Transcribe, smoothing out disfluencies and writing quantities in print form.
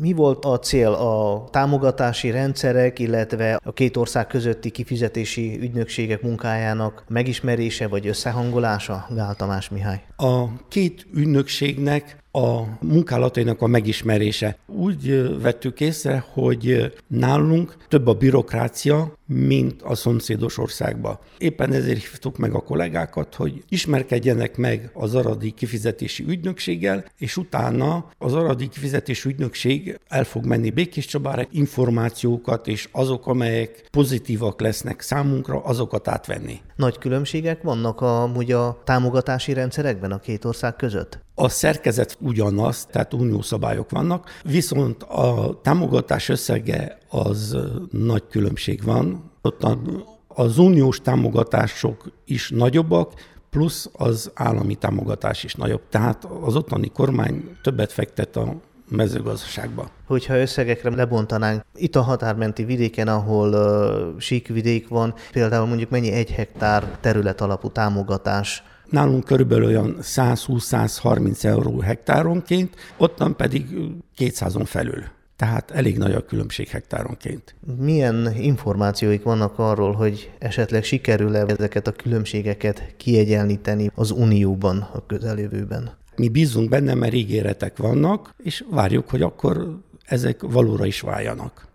Mi volt a cél, a támogatási rendszerek, illetve a két ország közötti kifizetési ügynökségek munkájának megismerése vagy összehangolása, Gál Tamás Mihály? A két ügynökségnek a munkálatainak a megismerése. Úgy vettük észre, hogy nálunk több a bürokrácia, mint a szomszédos országba. Éppen ezért hívtuk meg a kollégákat, hogy ismerkedjenek meg az aradi kifizetési ügynökséggel, és utána az aradi kifizetési ügynökség el fog menni Békéscsabára, információkat, és azok, amelyek pozitívak lesznek számunkra, azokat átvenni. Nagy különbségek vannak amúgy a támogatási rendszerekben a két ország között? A szerkezet ugyanaz, tehát uniós szabályok vannak, viszont a támogatás összege az nagy különbség van. Ott az uniós támogatások is nagyobbak, plusz az állami támogatás is nagyobb. Tehát az ottani kormány többet fektet a mezőgazdaságba. Hogyha összegekre lebontanánk, itt a határmenti vidéken, ahol síkvidék van, például mondjuk mennyi 1 hektár terület alapú támogatás? Nálunk körülbelül olyan 120-130 euró hektáronként, ottan pedig 200-on felül. Tehát elég nagy a különbség hektáronként. Milyen információik vannak arról, hogy esetleg sikerül-e ezeket a különbségeket kiegyenlíteni az Unióban a közeljövőben? Mi bízunk benne, mert ígéretek vannak, és várjuk, hogy akkor ezek valóra is váljanak.